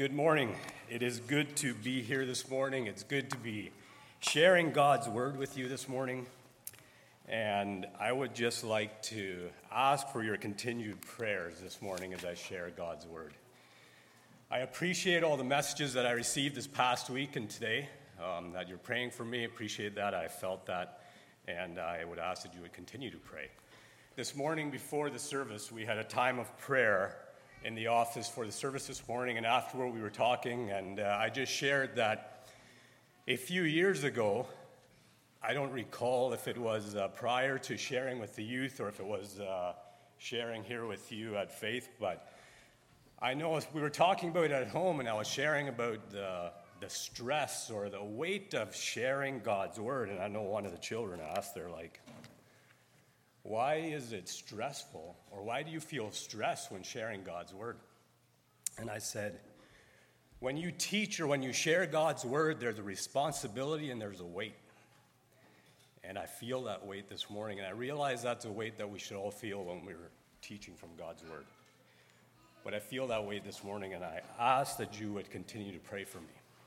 Good morning. It is good to be here this morning. It's good to be sharing God's word with you this morning. And I would just like to ask for your continued prayers this morning as I share God's word. I appreciate all the messages that I received this past week and today, that you're praying for me. Appreciate that. I felt that. And I would ask that you would continue to pray. This morning before the service, we had a time of prayer in the office for the service this morning, and afterward we were talking, and I just shared that a few years ago, I don't recall if it was prior to sharing with the youth or if it was sharing here with you at Faith, but I know we were talking about it at home, and I was sharing about the stress or the weight of sharing God's word, and I know one of the children asked, they're like, why is it stressful, or why do you feel stress when sharing God's word? And I said, when you teach or when you share God's word, there's a responsibility and there's a weight. And I feel that weight this morning, and I realize that's a weight that we should all feel when we're teaching from God's word. But I feel that weight this morning, and I ask that you would continue to pray for me.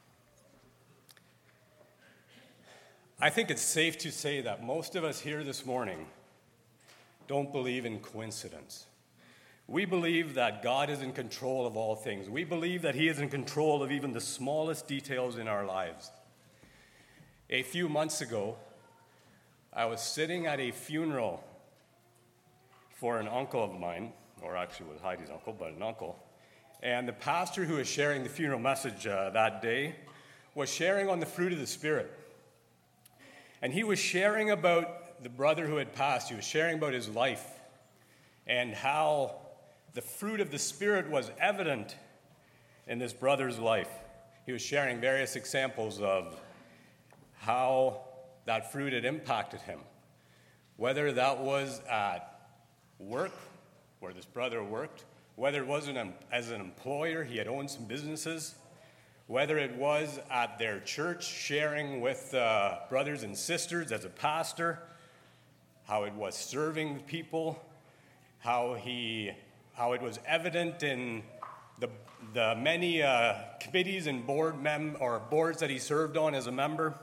I think it's safe to say that most of us here this morning don't believe in coincidence. We believe that God is in control of all things. We believe that He is in control of even the smallest details in our lives. A few months ago, I was sitting at a funeral for an uncle of mine, or actually it was Heidi's uncle, but an uncle. And the pastor who was sharing the funeral message that day was sharing on the fruit of the Spirit. And he was sharing about the brother who had passed. He was sharing about his life and how the fruit of the Spirit was evident in this brother's life. He was sharing various examples of how that fruit had impacted him, whether that was at work, where this brother worked, whether it was as an employer, he had owned some businesses, whether it was at their church sharing with brothers and sisters as a pastor, how it was serving people, how it was evident in the many committees and boards that he served on as a member.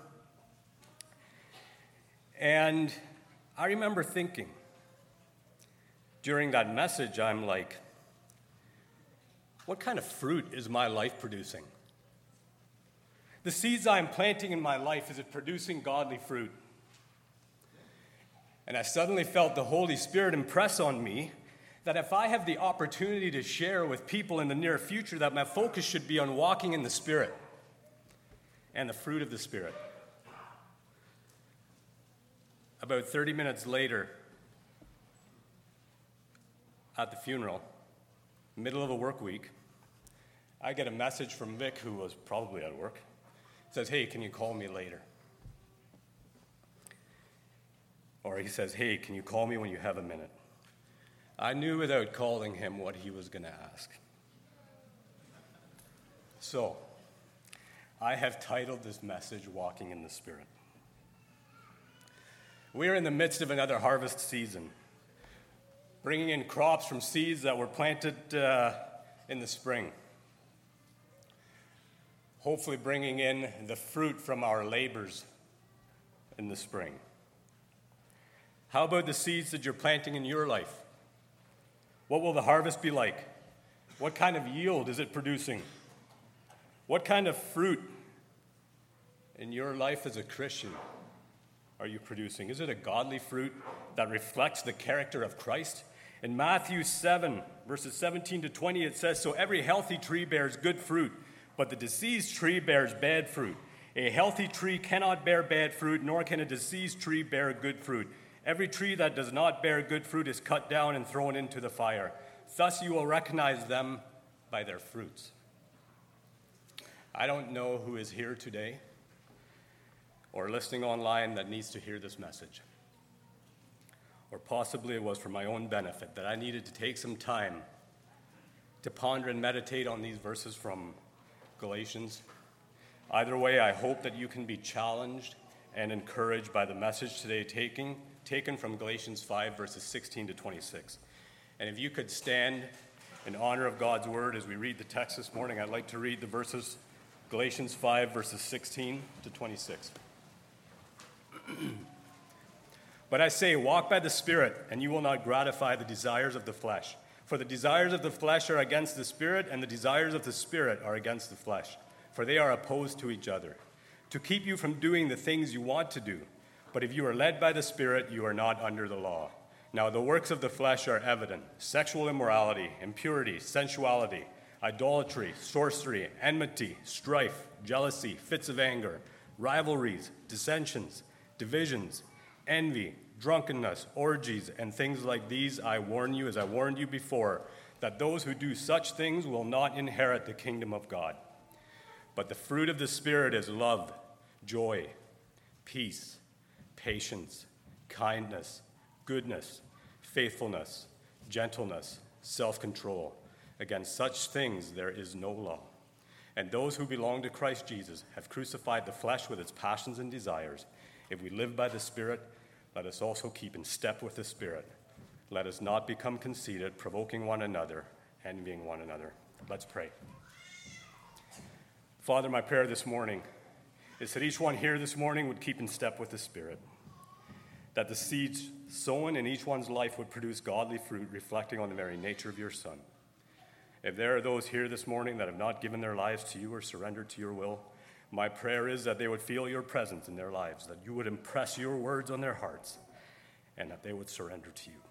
And I remember thinking during that message, I'm like, what kind of fruit is my life producing? The seeds I'm planting in my life, is it producing godly fruit? And I suddenly felt the Holy Spirit impress on me that if I have the opportunity to share with people in the near future, that my focus should be on walking in the Spirit and the fruit of the Spirit. About 30 minutes later, at the funeral, middle of a work week, I get a message from Vic, who was probably at work. It says, hey, can you call me later? Or he says, hey, can you call me when you have a minute? I knew without calling him what he was going to ask. So, I have titled this message, Walking in the Spirit. We are in the midst of another harvest season, bringing in crops from seeds that were planted in the spring. Hopefully bringing in the fruit from our labors in the spring. How about the seeds that you're planting in your life? What will the harvest be like? What kind of yield is it producing? What kind of fruit in your life as a Christian are you producing? Is it a godly fruit that reflects the character of Christ? In Matthew 7, verses 17 to 20, it says, so every healthy tree bears good fruit, but the diseased tree bears bad fruit. A healthy tree cannot bear bad fruit, nor can a diseased tree bear good fruit. Every tree that does not bear good fruit is cut down and thrown into the fire. Thus you will recognize them by their fruits. I don't know who is here today or listening online that needs to hear this message. Or possibly it was for my own benefit that I needed to take some time to ponder and meditate on these verses from Galatians. Either way, I hope that you can be challenged and encouraged by the message today taken from Galatians 5, verses 16 to 26. And if you could stand In honor of God's word, as we read the text this morning, I'd like to read the verses, Galatians 5, verses 16 to 26. But I say, walk by the Spirit, and you will not gratify the desires of the flesh. For the desires of the flesh are against the Spirit, and the desires of the Spirit are against the flesh. For they are opposed to each other, to keep you from doing the things you want to do. But if you are led by the Spirit, you are not under the law. Now the works of the flesh are evident: sexual immorality, impurity, sensuality, idolatry, sorcery, enmity, strife, jealousy, fits of anger, rivalries, dissensions, divisions, envy, drunkenness, orgies, and things like these. I warn you, as I warned you before, that those who do such things will not inherit the kingdom of God. But the fruit of the Spirit is love, joy, peace, patience, kindness, goodness, faithfulness, gentleness, self-control. Against such things there is no law. And those who belong to Christ Jesus have crucified the flesh with its passions and desires. If we live by the Spirit, let us also keep in step with the Spirit. Let us not become conceited, provoking one another, envying one another. Let's pray. Father, my prayer this morning is that each one here this morning would keep in step with the Spirit, that the seeds sown in each one's life would produce godly fruit reflecting on the very nature of your Son. If there are those here this morning that have not given their lives to you or surrendered to your will, my prayer is that they would feel your presence in their lives, that you would impress your words on their hearts, and that they would surrender to you.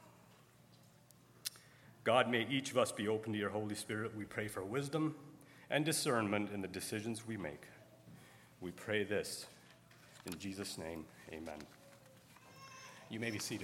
God, may each of us be open to your Holy Spirit. We pray for wisdom and discernment in the decisions we make. We pray this in Jesus' name, amen. You may be seated.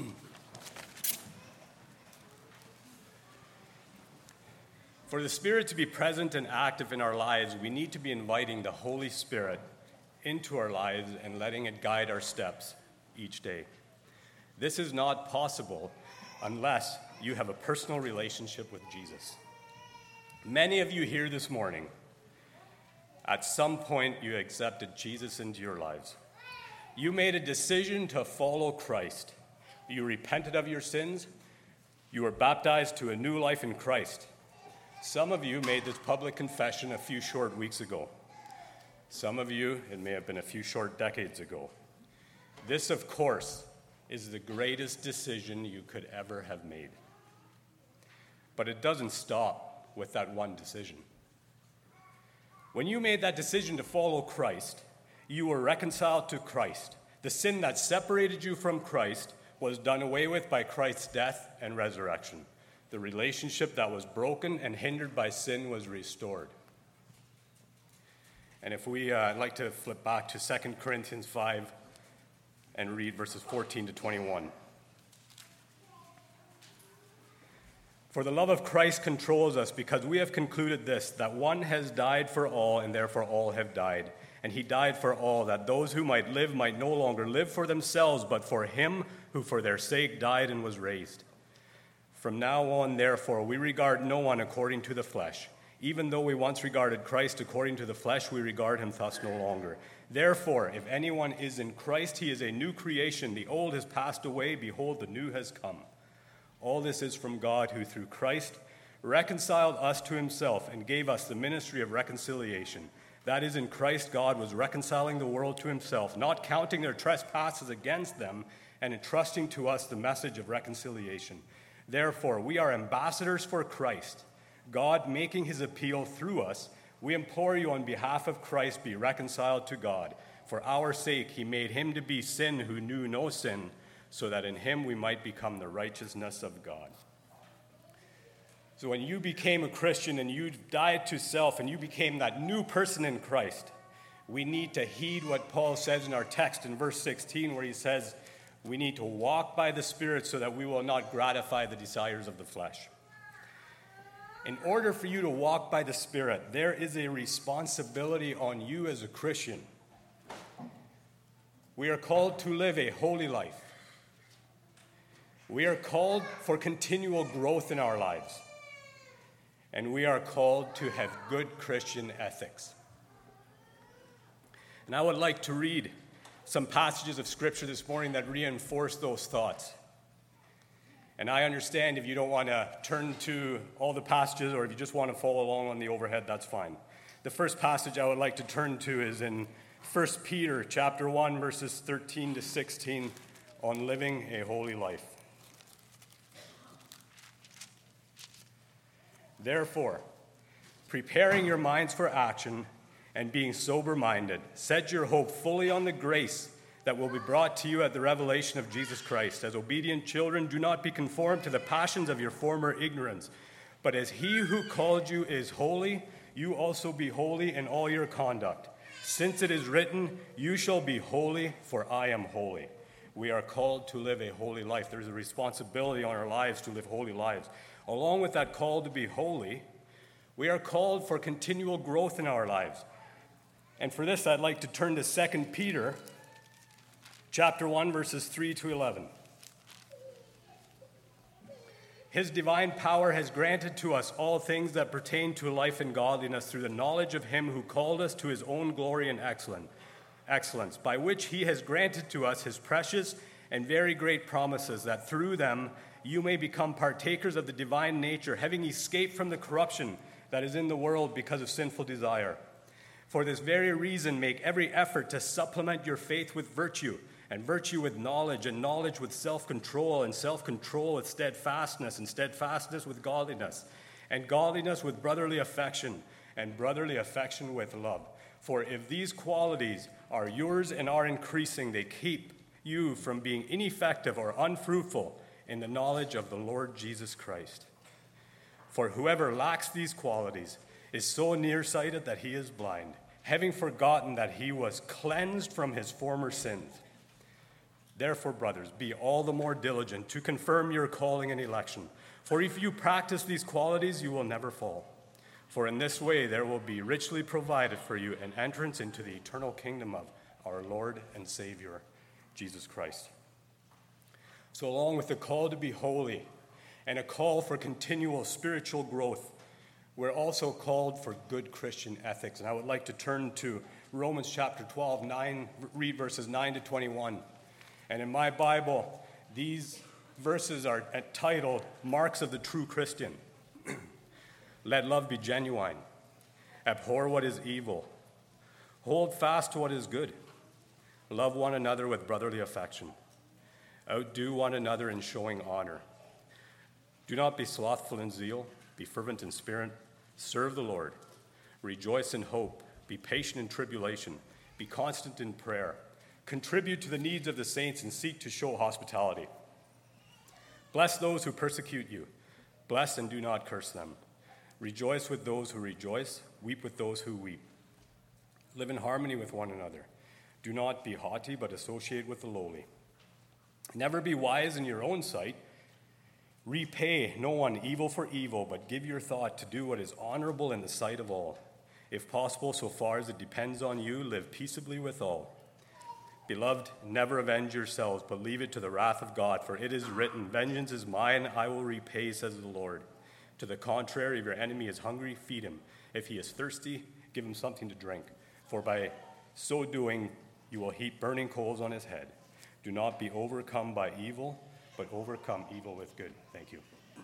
For the Spirit to be present and active in our lives, we need to be inviting the Holy Spirit into our lives and letting it guide our steps each day. This is not possible unless you have a personal relationship with Jesus. Many of you here this morning, at some point you accepted Jesus into your lives. You made a decision to follow Christ. You repented of your sins. You were baptized to a new life in Christ. Some of you made this public confession a few short weeks ago. Some of you, it may have been a few short decades ago. This, of course, is the greatest decision you could ever have made. But it doesn't stop with that one decision. When you made that decision to follow Christ, you were reconciled to Christ. The sin that separated you from Christ was done away with by Christ's death and resurrection. The relationship that was broken and hindered by sin was restored. And if I'd like to flip back to 2 Corinthians 5 and read verses 14 to 21. For the love of Christ controls us, because we have concluded this, that one has died for all, and therefore all have died. And he died for all, that those who might live might no longer live for themselves, but for him who for their sake died and was raised. From now on, therefore, we regard no one according to the flesh. Even though we once regarded Christ according to the flesh, we regard him thus no longer. Therefore, if anyone is in Christ, he is a new creation. The old has passed away. Behold, the new has come. All this is from God, who through Christ reconciled us to himself and gave us the ministry of reconciliation. That is, in Christ, God was reconciling the world to himself, not counting their trespasses against them, and entrusting to us the message of reconciliation. Therefore, we are ambassadors for Christ, God making his appeal through us. We implore you on behalf of Christ, be reconciled to God. For our sake, he made him to be sin who knew no sin, so that in him we might become the righteousness of God. So when you became a Christian and you died to self and you became that new person in Christ, we need to heed what Paul says in our text in verse 16, where he says, we need to walk by the Spirit so that we will not gratify the desires of the flesh. In order for you to walk by the Spirit, there is a responsibility on you as a Christian. We are called to live a holy life. We are called for continual growth in our lives. And we are called to have good Christian ethics. And I would like to read some passages of Scripture this morning that reinforce those thoughts. And I understand if you don't want to turn to all the passages or if you just want to follow along on the overhead, that's fine. The first passage I would like to turn to is in 1 Peter chapter 1, verses 13 to 16 on living a holy life. Therefore, preparing your minds for action and being sober-minded, set your hope fully on the grace that will be brought to you at the revelation of Jesus Christ. As obedient children, do not be conformed to the passions of your former ignorance, but as he who called you is holy, you also be holy in all your conduct. Since it is written, you shall be holy, for I am holy. We are called to live a holy life. There's a responsibility on our lives to live holy lives. Along with that call to be holy, we are called for continual growth in our lives. And for this, I'd like to turn to 2 Peter chapter 1, verses 3 to 11. His divine power has granted to us all things that pertain to life and godliness through the knowledge of him who called us to his own glory and excellence, by which he has granted to us his precious and very great promises, that through them you may become partakers of the divine nature, having escaped from the corruption that is in the world because of sinful desire. For this very reason, make every effort to supplement your faith with virtue, and virtue with knowledge, and knowledge with self-control, and self-control with steadfastness, and steadfastness with godliness, and godliness with brotherly affection, and brotherly affection with love. For if these qualities are yours and are increasing, they keep you from being ineffective or unfruitful in the knowledge of the Lord Jesus Christ. For whoever lacks these qualities is so nearsighted that he is blind, having forgotten that he was cleansed from his former sins. Therefore, brothers, be all the more diligent to confirm your calling and election. For if you practice these qualities, you will never fall. For in this way there will be richly provided for you an entrance into the eternal kingdom of our Lord and Savior, Jesus Christ. So along with the call to be holy and a call for continual spiritual growth, we're also called for good Christian ethics. And I would like to turn to Romans chapter 12, read verses 9 to 21. And in my Bible, these verses are titled Marks of the True Christian. Let love be genuine. Abhor what is evil. Hold fast to what is good. Love one another with brotherly affection. Outdo one another in showing honor. Do not be slothful in zeal. Be fervent in spirit. Serve the Lord. Rejoice in hope. Be patient in tribulation. Be constant in prayer. Contribute to the needs of the saints and seek to show hospitality. Bless those who persecute you. Bless and do not curse them. Rejoice with those who rejoice. Weep with those who weep. Live in harmony with one another. Do not be haughty, but associate with the lowly. Never be wise in your own sight. Repay no one evil for evil, but give your thought to do what is honorable in the sight of all. If possible, so far as it depends on you, live peaceably with all. Beloved, never avenge yourselves, but leave it to the wrath of God, for it is written, Vengeance is mine, I will repay, says the Lord. To the contrary, if your enemy is hungry, feed him. If he is thirsty, give him something to drink. For by so doing, you will heap burning coals on his head. Do not be overcome by evil, but overcome evil with good. Thank you.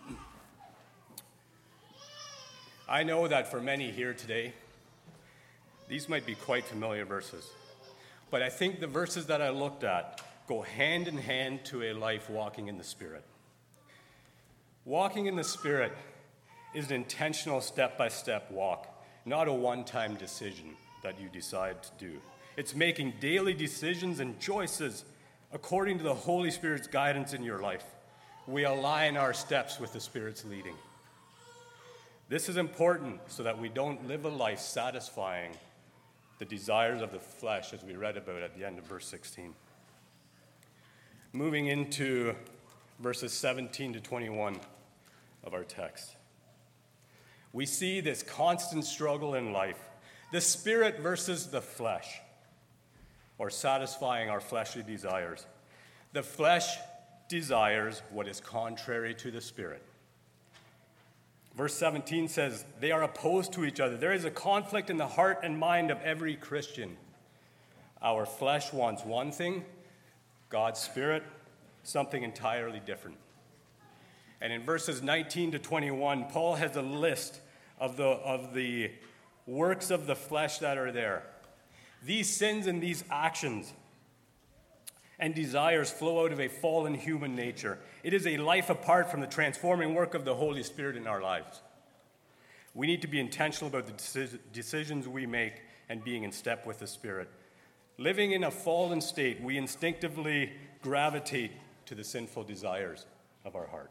I know that for many here today, these might be quite familiar verses. But I think the verses that I looked at go hand in hand to a life walking in the Spirit. Walking in the Spirit is an intentional step-by-step walk, not a one-time decision that you decide to do. It's making daily decisions and choices according to the Holy Spirit's guidance in your life. We align our steps with the Spirit's leading. This is important so that we don't live a life satisfying the desires of the flesh, as we read about at the end of verse 16. Moving into verses 17 to 21 of our text. We see this constant struggle in life, the spirit versus the flesh, or satisfying our fleshly desires. The flesh desires what is contrary to the Spirit. Verse 17 says, they are opposed to each other. There is a conflict in the heart and mind of every Christian. Our flesh wants one thing, God's Spirit, something entirely different. And in verses 19 to 21, Paul has a list of the works of the flesh that are there. These sins and these actions and desires flow out of a fallen human nature. It is a life apart from the transforming work of the Holy Spirit in our lives. We need to be intentional about the decisions we make and being in step with the Spirit. Living in a fallen state, we instinctively gravitate to the sinful desires of our heart.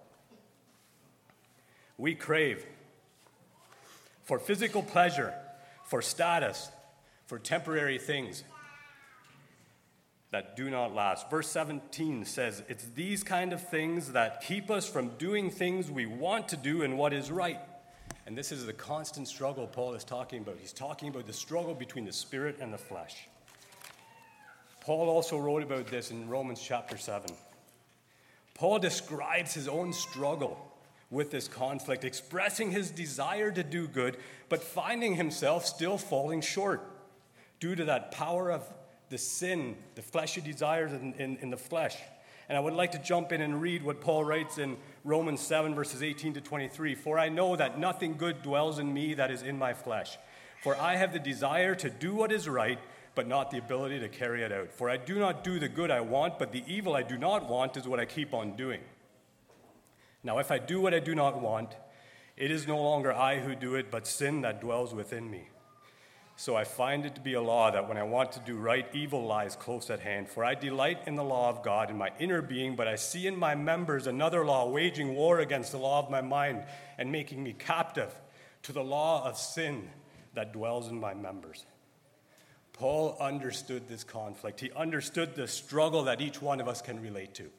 We crave for physical pleasure, for status, for temporary things that do not last. Verse 17 says, it's these kind of things that keep us from doing things we want to do and what is right. And this is the constant struggle Paul is talking about. He's talking about the struggle between the spirit and the flesh. Paul also wrote about this in Romans chapter 7. Paul describes his own struggle with this conflict, expressing his desire to do good, but finding himself still falling short due to that power of the sin, the fleshy desires in the flesh. And I would like to jump in and read what Paul writes in Romans 7, verses 18 to 23. For I know that nothing good dwells in me that is in my flesh. For I have the desire to do what is right, but not the ability to carry it out. For I do not do the good I want, but the evil I do not want is what I keep on doing. Now, if I do what I do not want, it is no longer I who do it, but sin that dwells within me. So I find it to be a law that when I want to do right, evil lies close at hand. For I delight in the law of God in my inner being, but I see in my members another law waging war against the law of my mind and making me captive to the law of sin that dwells in my members. Paul understood this conflict. He understood the struggle that each one of us can relate to.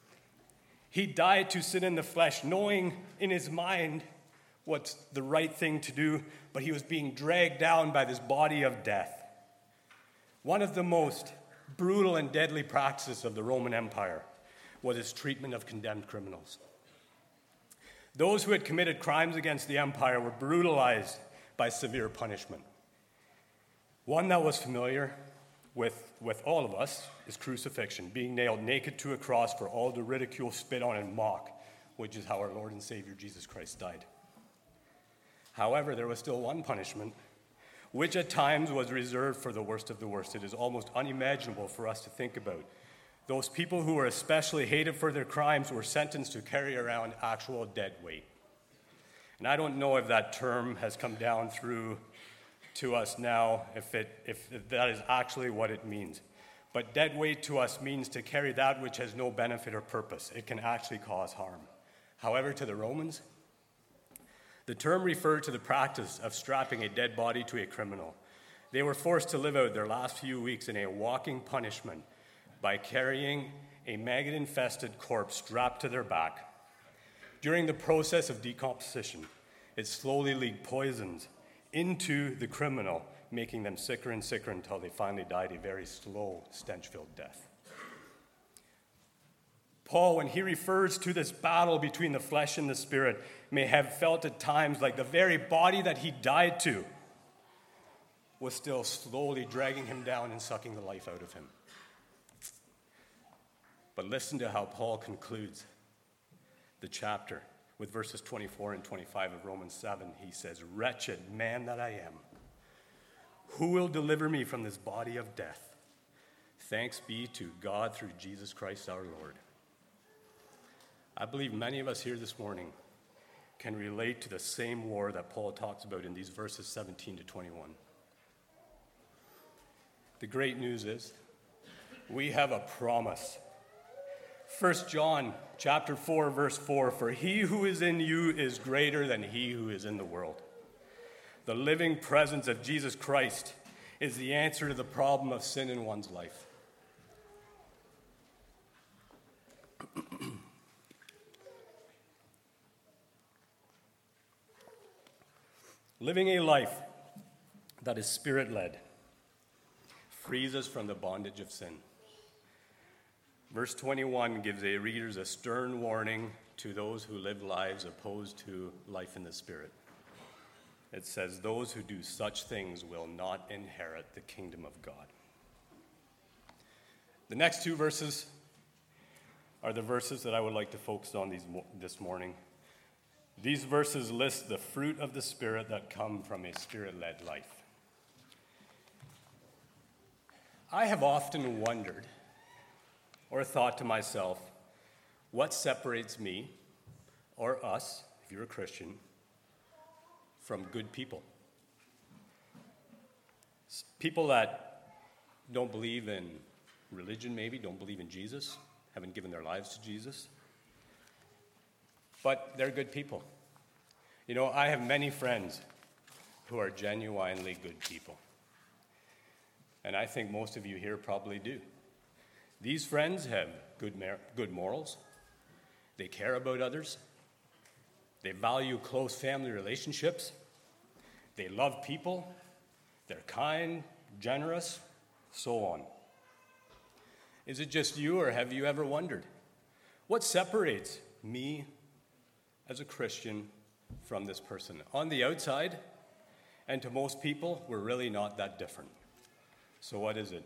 He died to sin in the flesh, knowing in his mind what's the right thing to do, but he was being dragged down by this body of death. One of the most brutal and deadly practices of the Roman Empire was its treatment of condemned criminals. Those who had committed crimes against the empire were brutalized by severe punishment. One that was familiar with all of us is crucifixion, being nailed naked to a cross for all to ridicule, spit on, and mock, which is how our Lord and Savior Jesus Christ died. However, there was still one punishment, which at times was reserved for the worst of the worst. It is almost unimaginable for us to think about. Those people who were especially hated for their crimes were sentenced to carry around actual dead weight. And I don't know if that term has come down through to us now, if that is actually what it means. But dead weight to us means to carry that which has no benefit or purpose. It can actually cause harm. However, to the Romans, the term referred to the practice of strapping a dead body to a criminal. They were forced to live out their last few weeks in a walking punishment by carrying a maggot-infested corpse strapped to their back. During the process of decomposition, it slowly leaked poisons into the criminal, making them sicker and sicker until they finally died a very slow, stench-filled death. Paul, when he refers to this battle between the flesh and the spirit, may have felt at times like the very body that he died to was still slowly dragging him down and sucking the life out of him. But listen to how Paul concludes the chapter with verses 24 and 25 of Romans 7. He says, "Wretched man that I am, who will deliver me from this body of death? Thanks be to God through Jesus Christ our Lord." I believe many of us here this morning can relate to the same war that Paul talks about in these verses 17 to 21. The great news is we have a promise. 1 John chapter 4, verse 4, "For he who is in you is greater than he who is in the world." The living presence of Jesus Christ is the answer to the problem of sin in one's life. Living a life that is spirit-led frees us from the bondage of sin. Verse 21 gives the readers a stern warning to those who live lives opposed to life in the Spirit. It says, "Those who do such things will not inherit the kingdom of God." The next two verses are the verses that I would like to focus on this morning. These verses list the fruit of the Spirit that come from a Spirit-led life. I have often wondered or thought to myself, what separates me or us, if you're a Christian, from good people? People that don't believe in religion, maybe, don't believe in Jesus, haven't given their lives to Jesus, but they're good people. You know, I have many friends who are genuinely good people. And I think most of you here probably do. These friends have good morals. They care about others. They value close family relationships. They love people. They're kind, generous, so on. Is it just you, or have you ever wondered, what separates me as a Christian from this person? On the outside, and to most people, we're really not that different. So what is it?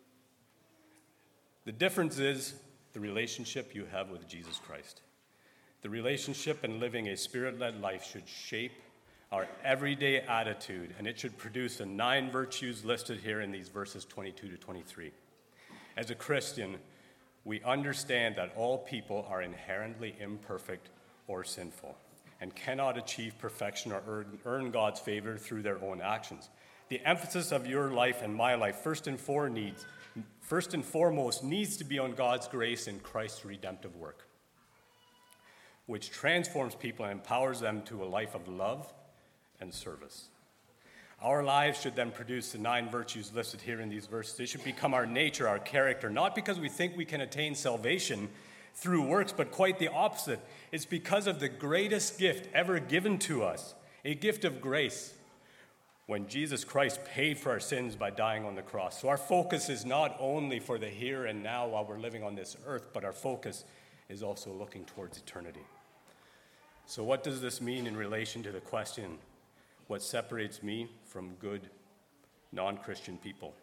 The difference is the relationship you have with Jesus Christ. The relationship and living a Spirit-led life should shape our everyday attitude, and it should produce the 9 virtues listed here in these verses 22 to 23. As a Christian, we understand that all people are inherently imperfect or sinful and cannot achieve perfection or earn God's favor through their own actions. The emphasis of your life and my life, first and foremost, needs to be on God's grace in Christ's redemptive work, which transforms people and empowers them to a life of love and service. Our lives should then produce the 9 virtues listed here in these verses. They should become our nature, our character, not because we think we can attain salvation through works, but quite the opposite. It's because of the greatest gift ever given to us, a gift of grace, when Jesus Christ paid for our sins by dying on the cross. So our focus is not only for the here and now while we're living on this earth, but our focus is also looking towards eternity. So what does this mean in relation to the question, what separates me from good non-Christian people?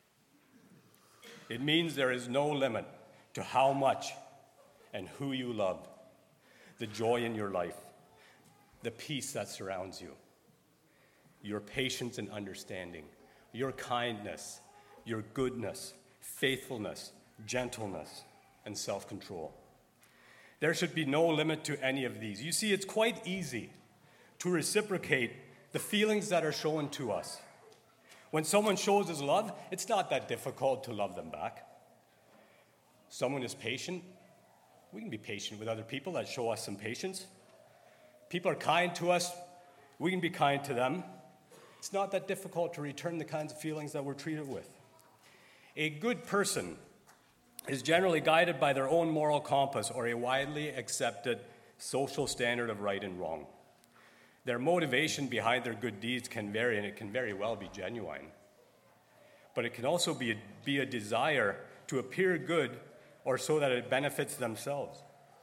It means there is no limit to how much and who you love, the joy in your life, the peace that surrounds you, your patience and understanding, your kindness, your goodness, faithfulness, gentleness, and self-control. There should be no limit to any of these. You see, it's quite easy to reciprocate the feelings that are shown to us. When someone shows us love, it's not that difficult to love them back. Someone is patient. We can be patient with other people that show us some patience. People are kind to us. We can be kind to them. It's not that difficult to return the kinds of feelings that we're treated with. A good person is generally guided by their own moral compass or a widely accepted social standard of right and wrong. Their motivation behind their good deeds can vary, and it can very well be genuine. But it can also be a desire to appear good or so that it benefits themselves.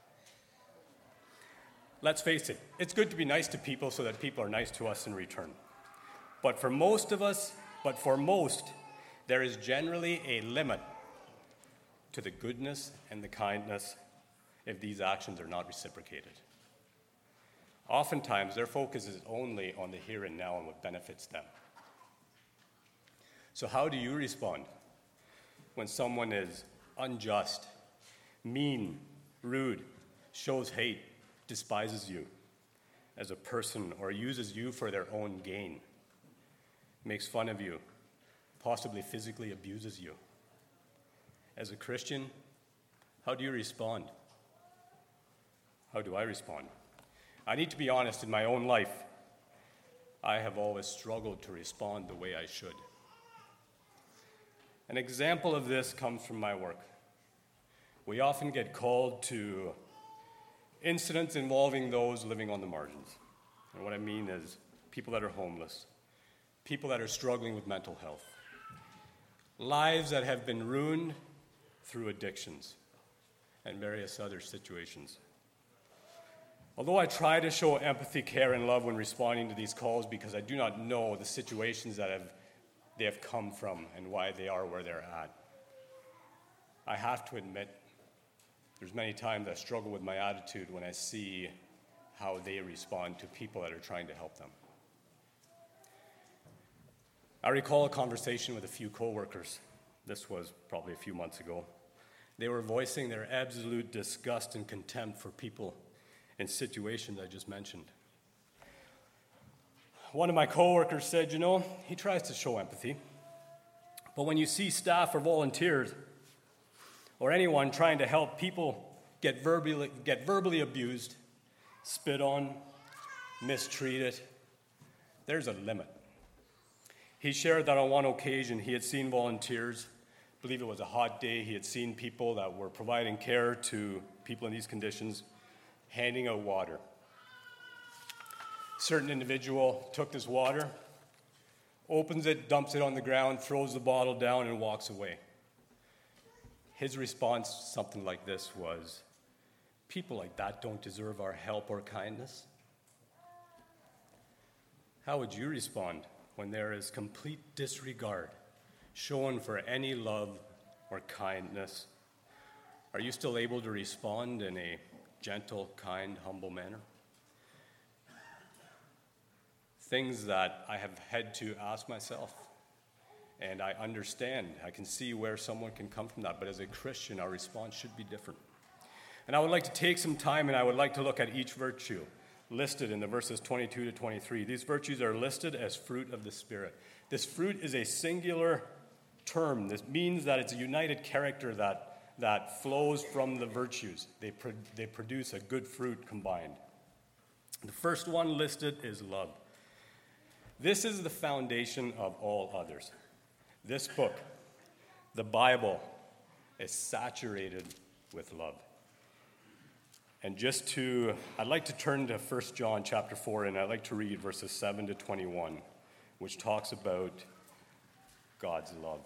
Let's face it, it's good to be nice to people so that people are nice to us in return. But for most, there is generally a limit to the goodness and the kindness if these actions are not reciprocated. Oftentimes, their focus is only on the here and now and what benefits them. So how do you respond when someone is unjust, mean, rude, shows hate, despises you as a person, or uses you for their own gain, makes fun of you, possibly physically abuses you? As a Christian, how do you respond? How do I respond? I need to be honest, in my own life, I have always struggled to respond the way I should. An example of this comes from my work. We often get called to incidents involving those living on the margins. And what I mean is people that are homeless, people that are struggling with mental health, lives that have been ruined through addictions and various other situations. Although I try to show empathy, care, and love when responding to these calls because I do not know the situations that they have come from and why they are where they're at, I have to admit There's many times I struggle with my attitude when I see how they respond to people that are trying to help them. I recall a conversation with a few coworkers. This was probably a few months ago. They were voicing their absolute disgust and contempt for people in situations I just mentioned. One of my coworkers said, he tries to show empathy, but when you see staff or volunteers or anyone trying to help people get verbally abused, spit on, mistreated, there's a limit. He shared that on one occasion he had seen volunteers, I believe it was a hot day, he had seen people that were providing care to people in these conditions, handing out water. A certain individual took this water, opens it, dumps it on the ground, throws the bottle down, and walks away. His response, something like this, was, "People like that don't deserve our help or kindness." How would you respond when there is complete disregard shown for any love or kindness? Are you still able to respond in a gentle, kind, humble manner? Things that I have had to ask myself, and I understand. I can see where someone can come from that, but as a Christian, our response should be different. And I would like to take some time, and I would like to look at each virtue listed in the verses 22 to 23. These virtues are listed as fruit of the Spirit. This fruit is a singular term. This means that it's a united character that flows from the virtues. They produce a good fruit combined. The first one listed is love. This is the foundation of all others. This book, the Bible, is saturated with love. And I'd like to turn to 1 John chapter 4, and I'd like to read verses 7 to 21, which talks about God's love.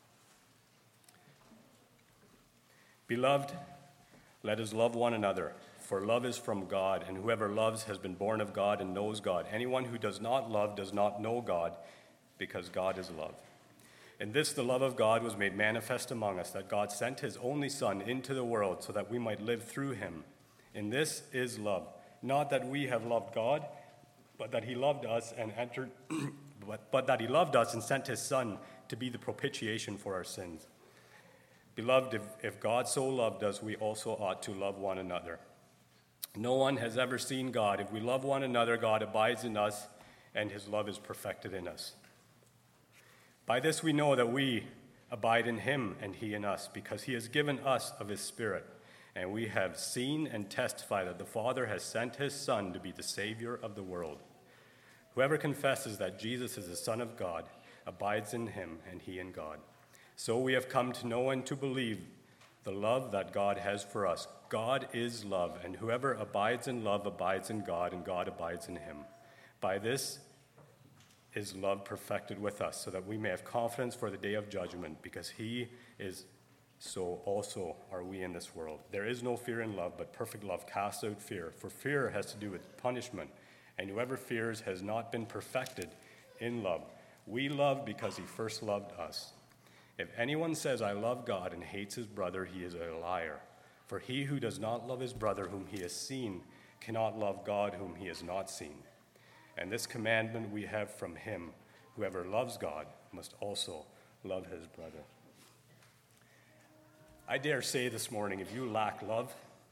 Beloved, let us love one another, for love is from God, and whoever loves has been born of God and knows God. Anyone who does not love does not know God, because God is love. In this the love of God was made manifest among us, that God sent his only Son into the world so that we might live through him. In this is love, not that we have loved God, but that he loved us and sent his Son to be the propitiation for our sins. Beloved, if God so loved us, we also ought to love one another. No one has ever seen God. If we love one another, God abides in us, and his love is perfected in us. By this we know that we abide in him and he in us, because he has given us of his Spirit. And we have seen and testified that the Father has sent his Son to be the Savior of the world. Whoever confesses that Jesus is the Son of God abides in him and he in God. So we have come to know and to believe the love that God has for us. God is love, and whoever abides in love abides in God, and God abides in him. By this is love perfected with us, so that we may have confidence for the day of judgment, because he is, so also are we in this world. There is no fear in love, but perfect love casts out fear, for fear has to do with punishment, and whoever fears has not been perfected in love. We love because he first loved us. If anyone says, I love God, and hates his brother, he is a liar. For he who does not love his brother whom he has seen cannot love God whom he has not seen. And this commandment we have from him, whoever loves God must also love his brother. I dare say this morning, if you lack love,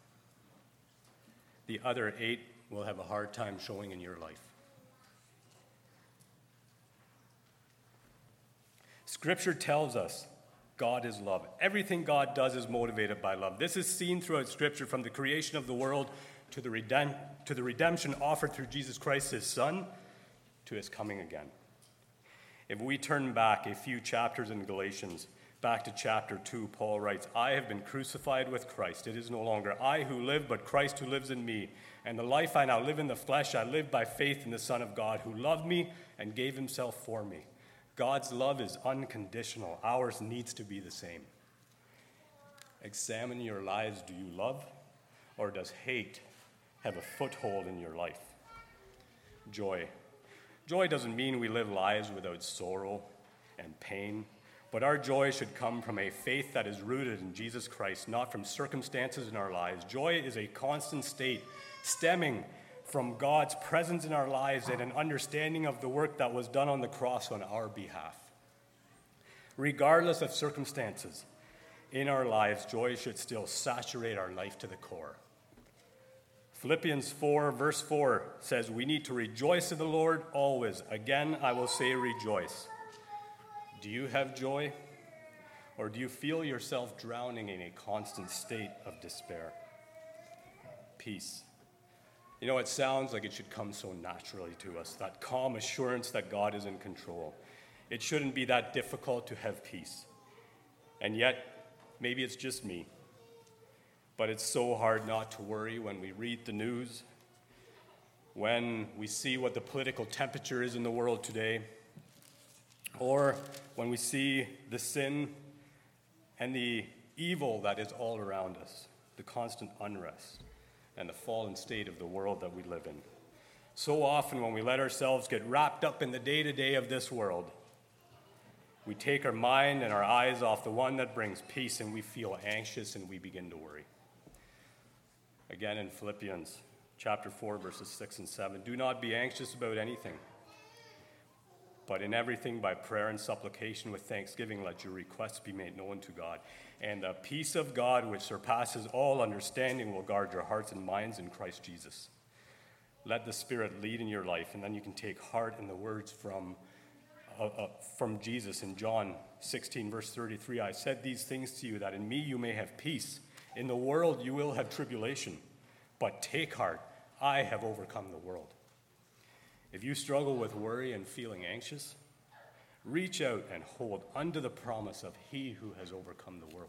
the other 8 will have a hard time showing in your life. Scripture tells us God is love. Everything God does is motivated by love. This is seen throughout Scripture, from the creation of the world to the redemption offered through Jesus Christ, his Son, to his coming again. If we turn back a few chapters in Galatians, back to chapter 2, Paul writes, I have been crucified with Christ. It is no longer I who live, but Christ who lives in me. And the life I now live in the flesh, I live by faith in the Son of God, who loved me and gave himself for me. God's love is unconditional. Ours needs to be the same. Examine your lives. Do you love, or does hate have a foothold in your life? Joy. Joy doesn't mean we live lives without sorrow and pain. But our joy should come from a faith that is rooted in Jesus Christ, not from circumstances in our lives. Joy is a constant state stemming from God's presence in our lives and an understanding of the work that was done on the cross on our behalf. Regardless of circumstances in our lives, joy should still saturate our life to the core. Philippians 4, verse 4 says, we need to rejoice in the Lord always. Again, I will say rejoice. Do you have joy? Or do you feel yourself drowning in a constant state of despair? Peace. You know, it sounds like it should come so naturally to us, that calm assurance that God is in control. It shouldn't be that difficult to have peace. And yet, maybe it's just me, but it's so hard not to worry when we read the news, when we see what the political temperature is in the world today, or when we see the sin and the evil that is all around us, the constant unrest and the fallen state of the world that we live in. So often when we let ourselves get wrapped up in the day-to-day of this world, we take our mind and our eyes off the one that brings peace, and we feel anxious and we begin to worry. Again, in Philippians chapter 4, verses 6 and 7, do not be anxious about anything, but in everything by prayer and supplication with thanksgiving let your requests be made known to God. And the peace of God, which surpasses all understanding, will guard your hearts and minds in Christ Jesus. Let the Spirit lead in your life, and then you can take heart in the words from Jesus in John 16, verse 33. I said these things to you, that in me you may have peace. In the world you will have tribulation, but take heart, I have overcome the world. If you struggle with worry and feeling anxious, reach out and hold unto the promise of he who has overcome the world.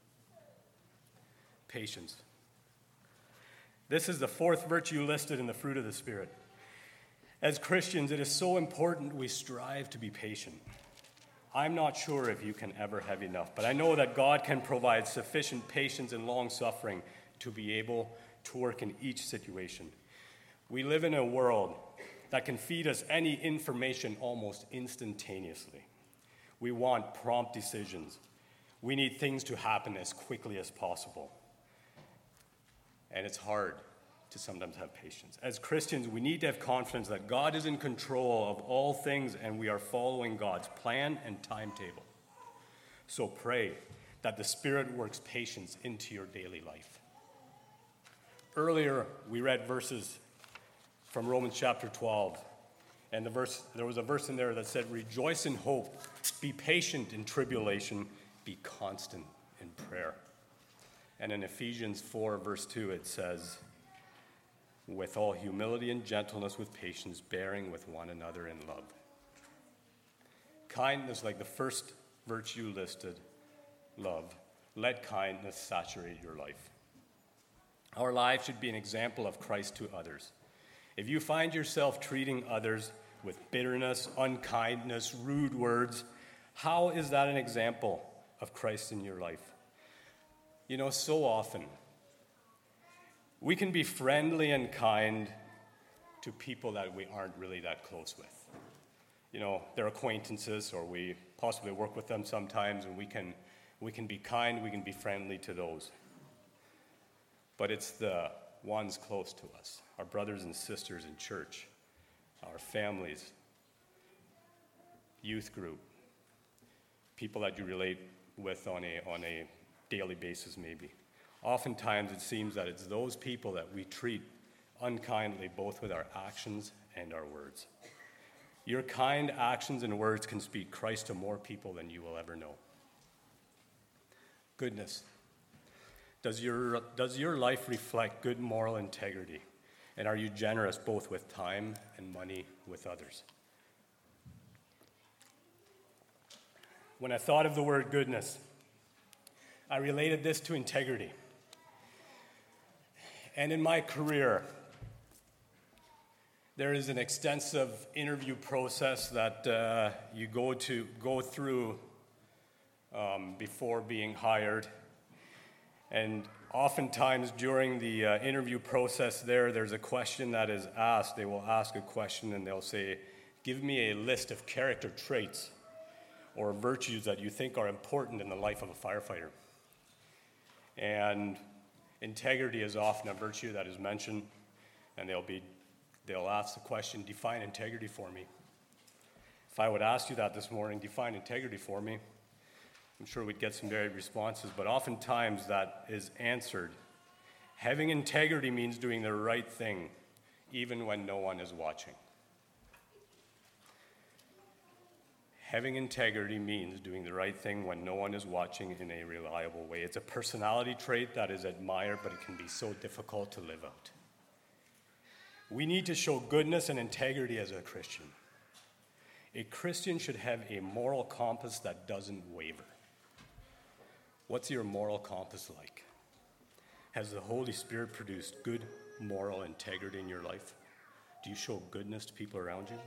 Patience. This is the fourth virtue listed in the fruit of the Spirit. As Christians, it is so important we strive to be patient. I'm not sure if you can ever have enough, but I know that God can provide sufficient patience and long-suffering to be able to work in each situation. We live in a world that can feed us any information almost instantaneously. We want prompt decisions. We need things to happen as quickly as possible. And it's hard to sometimes have patience. As Christians, we need to have confidence that God is in control of all things and we are following God's plan and timetable. So pray that the Spirit works patience into your daily life. Earlier, we read verses from Romans chapter 12. And there was a verse in there that said, rejoice in hope, be patient in tribulation, be constant in prayer. And in Ephesians 4, verse 2, it says, with all humility and gentleness, with patience, bearing with one another in love. Kindness, like the first virtue listed, love. Let kindness saturate your life. Our lives should be an example of Christ to others. If you find yourself treating others with bitterness, unkindness, rude words, how is that an example of Christ in your life? You know, so often, we can be friendly and kind to people that we aren't really that close with. You know, they're acquaintances, or we possibly work with them sometimes, and we can be kind, we can be friendly to those. But it's the ones close to us, our brothers and sisters in church, our families, youth group, people that you relate with on a daily basis maybe. Oftentimes it seems that it's those people that we treat unkindly, both with our actions and our words. Your kind actions and words can speak Christ to more people than you will ever know. Goodness. Does your life reflect good moral integrity? And are you generous both with time and money with others? When I thought of the word goodness, I related this to integrity. And in my career, there is an extensive interview process that you go through before being hired. And oftentimes during the interview process there's a question that is asked. They will ask a question and they'll say, give me a list of character traits or virtues that you think are important in the life of a firefighter. And integrity is often a virtue that is mentioned, and they'll ask the question, define integrity for me. If I would ask you that this morning, define integrity for me, I'm sure we'd get some varied responses, but oftentimes that is answered. Having integrity means doing the right thing, even when no one is watching. Having integrity means doing the right thing when no one is watching in a reliable way. It's a personality trait that is admired, but it can be so difficult to live out. We need to show goodness and integrity as a Christian. A Christian should have a moral compass that doesn't waver. What's your moral compass like? Has the Holy Spirit produced good moral integrity in your life? Do you show goodness to people around you?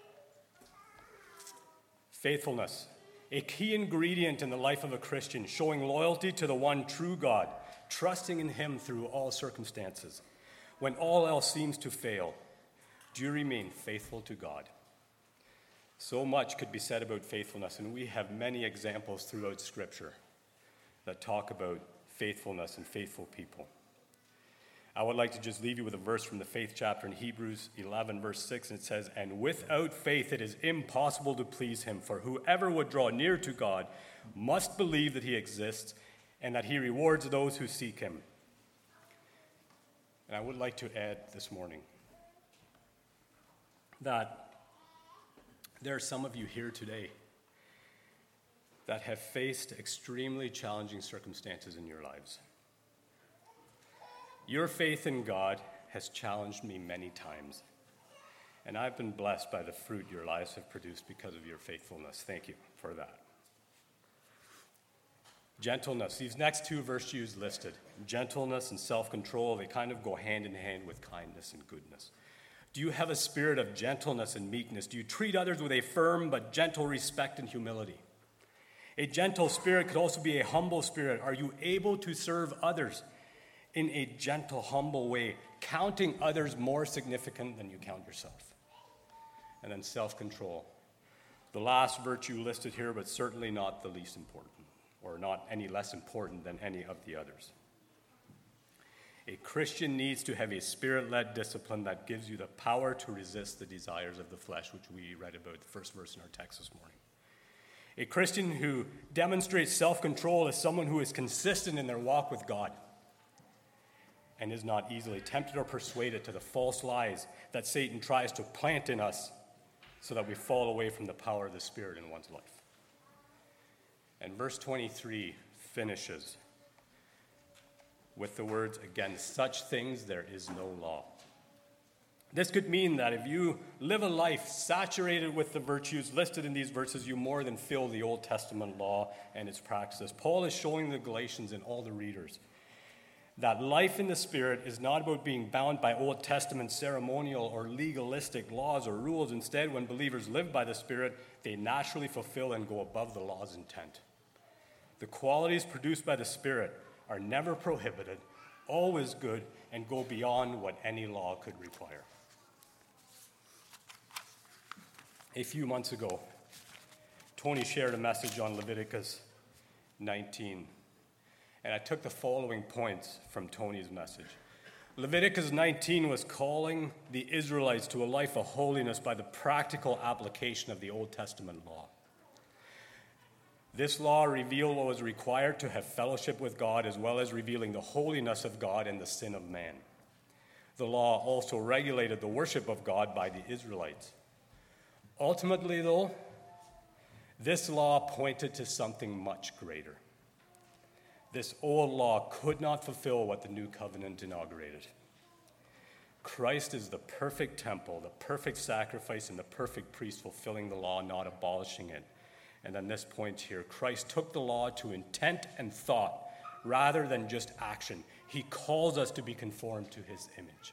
Faithfulness, a key ingredient in the life of a Christian, showing loyalty to the one true God, trusting in Him through all circumstances. When all else seems to fail, do you remain faithful to God? So much could be said about faithfulness, and we have many examples throughout Scripture that talk about faithfulness and faithful people. I would like to just leave you with a verse from the faith chapter in Hebrews 11, verse 6, and it says, "And without faith it is impossible to please Him, for whoever would draw near to God must believe that He exists and that He rewards those who seek Him." And I would like to add this morning that there are some of you here today that have faced extremely challenging circumstances in your lives. Your faith in God has challenged me many times, and I've been blessed by the fruit your lives have produced because of your faithfulness. Thank you for that. Gentleness. These next two virtues listed, gentleness and self-control, they kind of go hand in hand with kindness and goodness. Do you have a spirit of gentleness and meekness? Do you treat others with a firm but gentle respect and humility? A gentle spirit could also be a humble spirit. Are you able to serve others in a gentle, humble way, counting others more significant than you count yourself? And then self-control. The last virtue listed here, but certainly not the least important, or not any less important than any of the others. A Christian needs to have a spirit-led discipline that gives you the power to resist the desires of the flesh, which we read about the first verse in our text this morning. A Christian who demonstrates self-control is someone who is consistent in their walk with God and is not easily tempted or persuaded to the false lies that Satan tries to plant in us so that we fall away from the power of the Spirit in one's life. And verse 23 finishes with the words, "Against such things there is no law." This could mean that if you live a life saturated with the virtues listed in these verses, you more than fill the Old Testament law and its practices. Paul is showing the Galatians and all the readers that life in the Spirit is not about being bound by Old Testament ceremonial or legalistic laws or rules. Instead, when believers live by the Spirit, they naturally fulfill and go above the law's intent. The qualities produced by the Spirit are never prohibited, always good, and go beyond what any law could require. A few months ago, Tony shared a message on Leviticus 19, and I took the following points from Tony's message. Leviticus 19 was calling the Israelites to a life of holiness by the practical application of the Old Testament law. This law revealed what was required to have fellowship with God, as well as revealing the holiness of God and the sin of man. The law also regulated the worship of God by the Israelites. Ultimately, though, this law pointed to something much greater. This old law could not fulfill what the new covenant inaugurated. Christ is the perfect temple, the perfect sacrifice, and the perfect priest fulfilling the law, not abolishing it. And then this point here, Christ took the law to intent and thought rather than just action. He calls us to be conformed to his image.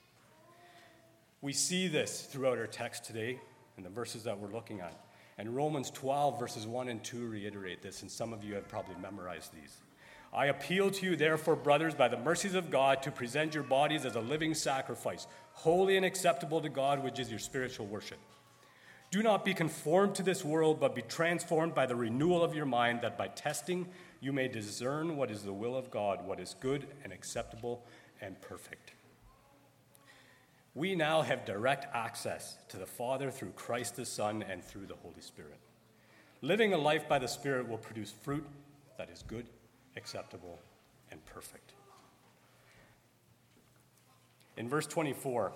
We see this throughout our text today in the verses that we're looking at. And Romans 12, verses 1 and 2 reiterate this, and some of you have probably memorized these. "I appeal to you, therefore, brothers, by the mercies of God, to present your bodies as a living sacrifice, holy and acceptable to God, which is your spiritual worship. Do not be conformed to this world, but be transformed by the renewal of your mind, that by testing you may discern what is the will of God, what is good and acceptable and perfect. We now have direct access to the Father through Christ the Son and through the Holy Spirit. Living a life by the Spirit will produce fruit that is good, acceptable, and perfect. In verse 24,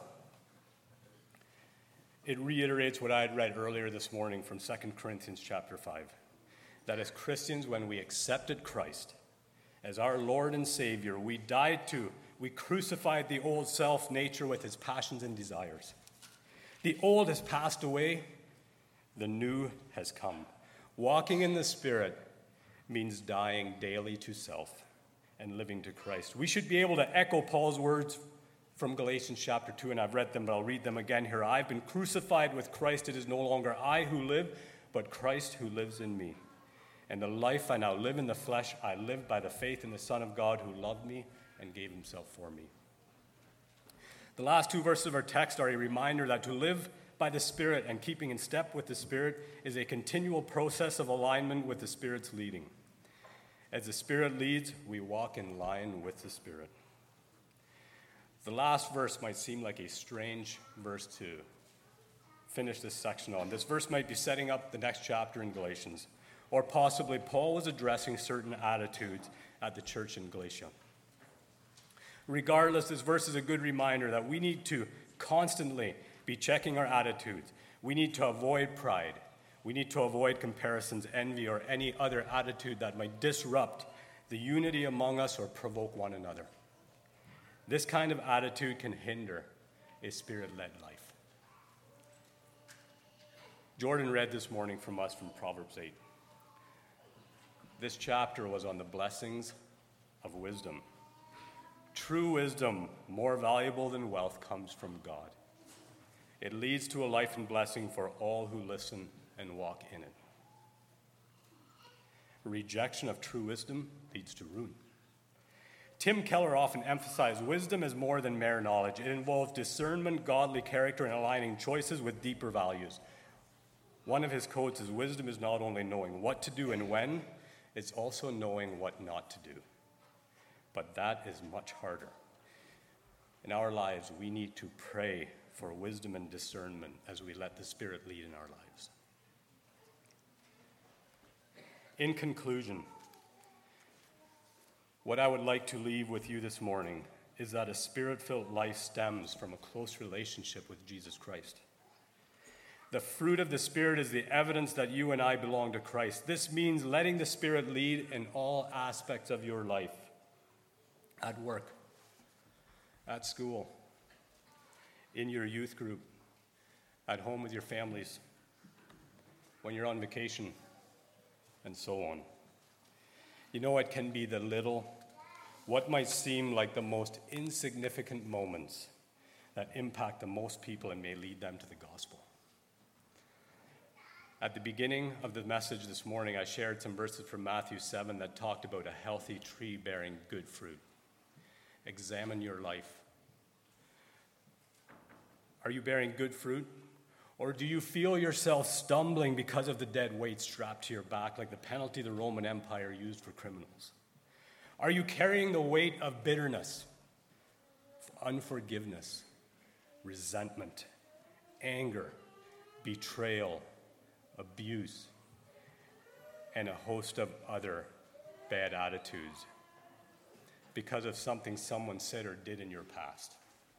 it reiterates what I had read earlier this morning from 2 Corinthians chapter 5, that as Christians, when we accepted Christ as our Lord and Savior, we crucified the old self-nature with its passions and desires. The old has passed away, the new has come. Walking in the Spirit means dying daily to self and living to Christ. We should be able to echo Paul's words from Galatians chapter 2, and I've read them, but I'll read them again here. I've been crucified with Christ. It is no longer I who live, but Christ who lives in me. And the life I now live in the flesh, I live by the faith in the Son of God who loved me and gave himself for me. The last two verses of our text are a reminder that to live by the Spirit and keeping in step with the Spirit is a continual process of alignment with the Spirit's leading. As the Spirit leads, we walk in line with the Spirit. The last verse might seem like a strange verse to finish this section on. This verse might be setting up the next chapter in Galatians, or possibly Paul was addressing certain attitudes at the church in Galatia. Regardless, this verse is a good reminder that we need to constantly be checking our attitudes. We need to avoid pride. We need to avoid comparisons, envy, or any other attitude that might disrupt the unity among us or provoke one another. This kind of attitude can hinder a Spirit-led life. Jordan read this morning from us from Proverbs 8. This chapter was on the blessings of wisdom. True wisdom, more valuable than wealth, comes from God. It leads to a life and blessing for all who listen and walk in it. Rejection of true wisdom leads to ruin. Tim Keller often emphasized wisdom is more than mere knowledge. It involves discernment, godly character, and aligning choices with deeper values. One of his quotes is, wisdom is not only knowing what to do and when, it's also knowing what not to do. But that is much harder. In our lives, we need to pray for wisdom and discernment as we let the Spirit lead in our lives. In conclusion, what I would like to leave with you this morning is that a Spirit-filled life stems from a close relationship with Jesus Christ. The fruit of the Spirit is the evidence that you and I belong to Christ. This means letting the Spirit lead in all aspects of your life. At work, at school, in your youth group, at home with your families, when you're on vacation, and so on. You know, it can be the little, what might seem like the most insignificant moments that impact the most people and may lead them to the gospel. At the beginning of the message this morning, I shared some verses from Matthew 7 that talked about a healthy tree bearing good fruit. Examine your life. Are you bearing good fruit? Or do you feel yourself stumbling because of the dead weight strapped to your back, like the penalty the Roman Empire used for criminals? Are you carrying the weight of bitterness, unforgiveness, resentment, anger, betrayal, abuse, and a host of other bad attitudes because of something someone said or did in your past?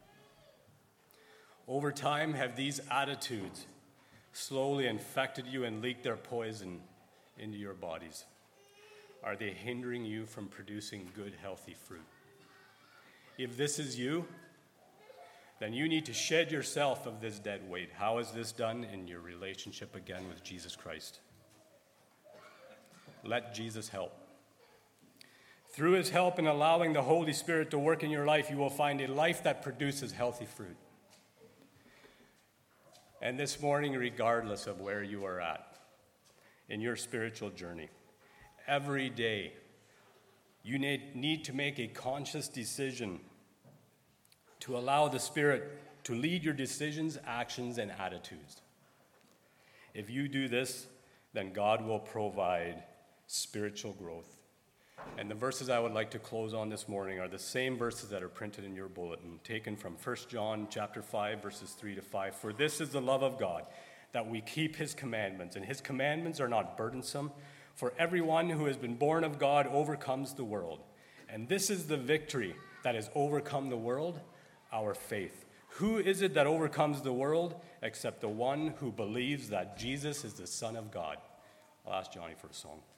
Over time, have these attitudes slowly infected you and leaked their poison into your bodies? Are they hindering you from producing good, healthy fruit? If this is you, then you need to shed yourself of this dead weight. How is this done? In your relationship again with Jesus Christ. Let Jesus help. Through his help in allowing the Holy Spirit to work in your life, you will find a life that produces healthy fruit. And this morning, regardless of where you are at in your spiritual journey, every day you need to make a conscious decision to allow the Spirit to lead your decisions, actions, and attitudes. If you do this, then God will provide spiritual growth. And the verses I would like to close on this morning are the same verses that are printed in your bulletin, taken from 1 John chapter 5, verses 3 to 5. For this is the love of God, that we keep his commandments, and his commandments are not burdensome. For everyone who has been born of God overcomes the world. And this is the victory that has overcome the world, our faith. Who is it that overcomes the world except the one who believes that Jesus is the Son of God? I'll ask Johnny for a song.